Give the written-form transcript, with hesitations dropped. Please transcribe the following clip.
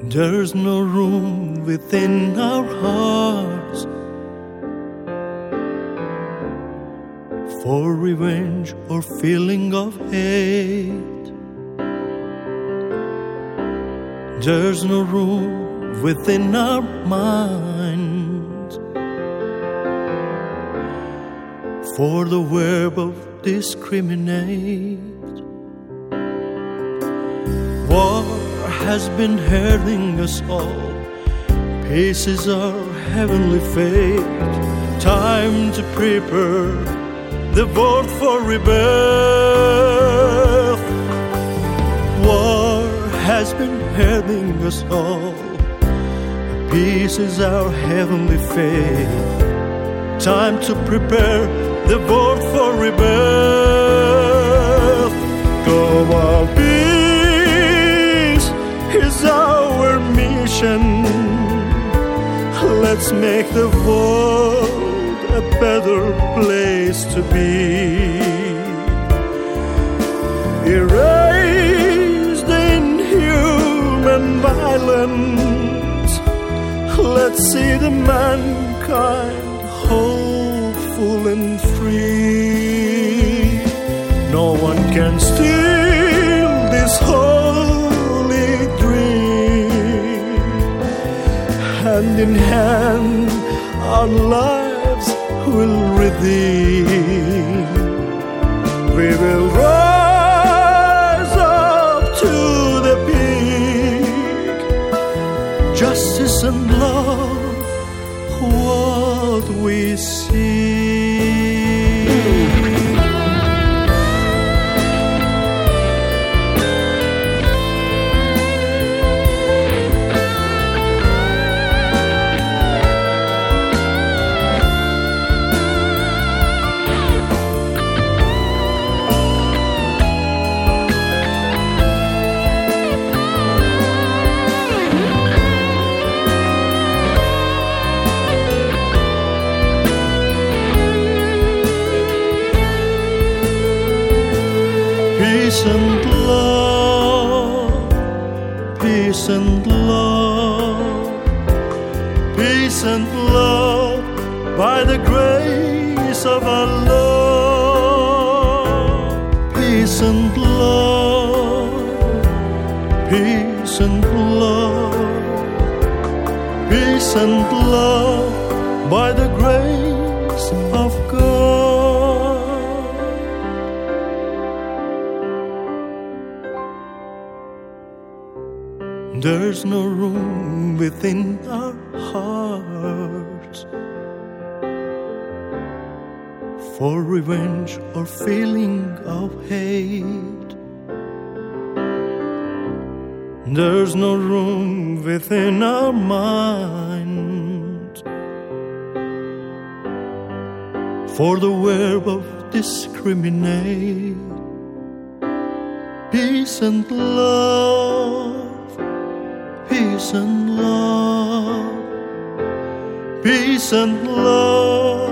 There's no room within our hearts for revenge or feeling of hate. There's no room within our minds for the verb of discriminate. War has been hurting us all. Peace is our heavenly fate. Time to prepare the world for rebirth. War has been hurting us all. Peace is our heavenly fate. Time to prepare the world for rebirth. Global peace is our mission. Let's make the world a better place to be. Erase the inhuman violence. Let's see the mankind hopeful and free. No one can steal this holy dream. Hand in hand, our lives will redeem. We will rise up to the peak. Justice and love, what we see. Peace and love, peace and love, peace and love, by the grace of Allah. Peace and love, peace and love, peace and love, by the grace of God. There's no room within our hearts for revenge or feeling of hate. There's no room within our minds for the verb of discriminate. Peace and love, peace and love, peace and love,